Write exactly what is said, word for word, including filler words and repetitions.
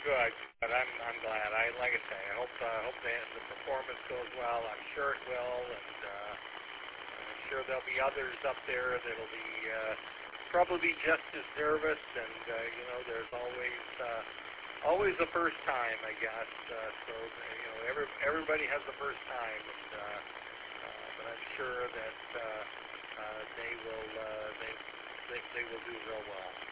good. But I'm I'm glad. I like I say, I hope uh, hope the, the performance goes well. I'm sure it will, and uh, I'm sure there'll be others up there that'll be uh, probably just as nervous. And uh, you know, there's always uh, always a first time, I guess. Uh, so you know, every everybody has a first time, and uh, uh, but I'm sure that uh, uh, they will uh, they, they they will do real well.